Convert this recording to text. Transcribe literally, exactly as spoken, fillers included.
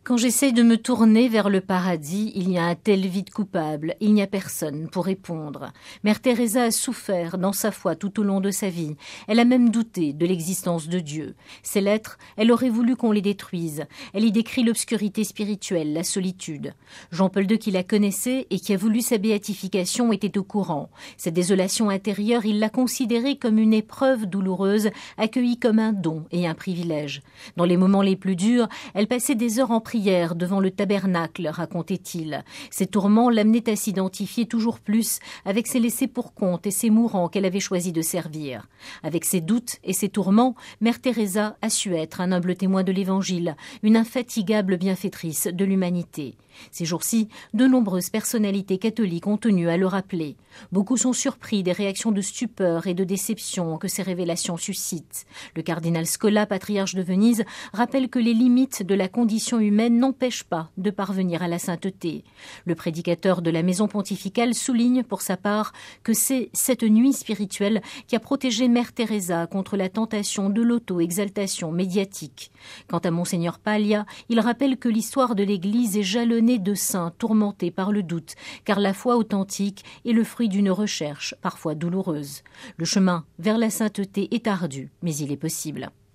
Quand j'essaye de me tourner vers le paradis, il y a un tel vide coupable, il n'y a personne pour répondre. Mère Teresa a souffert dans sa foi tout au long de sa vie. Elle a même douté de l'existence de Dieu. Ses lettres, elle aurait voulu qu'on les détruise. Elle y décrit l'obscurité spirituelle, la solitude. Jean-Paul deux, qui la connaissait et qui a voulu sa béatification, était au courant. Cette désolation intérieure, il l'a considérée comme une épreuve douloureuse, accueillie comme un don et un privilège. Dans les moments les plus durs, elle passait des heures en prière devant le tabernacle, racontait-il. Ses tourments l'amenaient à s'identifier toujours plus avec ses laissés pour compte et ses mourants qu'elle avait choisi de servir. Avec ses doutes et ses tourments, Mère Teresa a su être un humble témoin de l'Évangile, une infatigable bienfaitrice de l'humanité. Ces jours-ci, de nombreuses personnalités catholiques ont tenu à le rappeler. Beaucoup sont surpris des réactions de stupeur et de déception que ces révélations suscitent. Le cardinal Scola, patriarche de Venise, rappelle que les limites de la condition humaine n'empêchent pas de parvenir à la sainteté. Le prédicateur de la maison pontificale souligne pour sa part que c'est cette nuit spirituelle qui a protégé Mère Teresa contre la tentation de l'auto-exaltation médiatique. Quant à Monseigneur Paglia, il rappelle que l'histoire de l'Église est jalonnée de saints tourmentés par le doute, car la foi authentique est le fruit d'une recherche parfois douloureuse. Le chemin vers la sainteté est ardu, mais il est possible.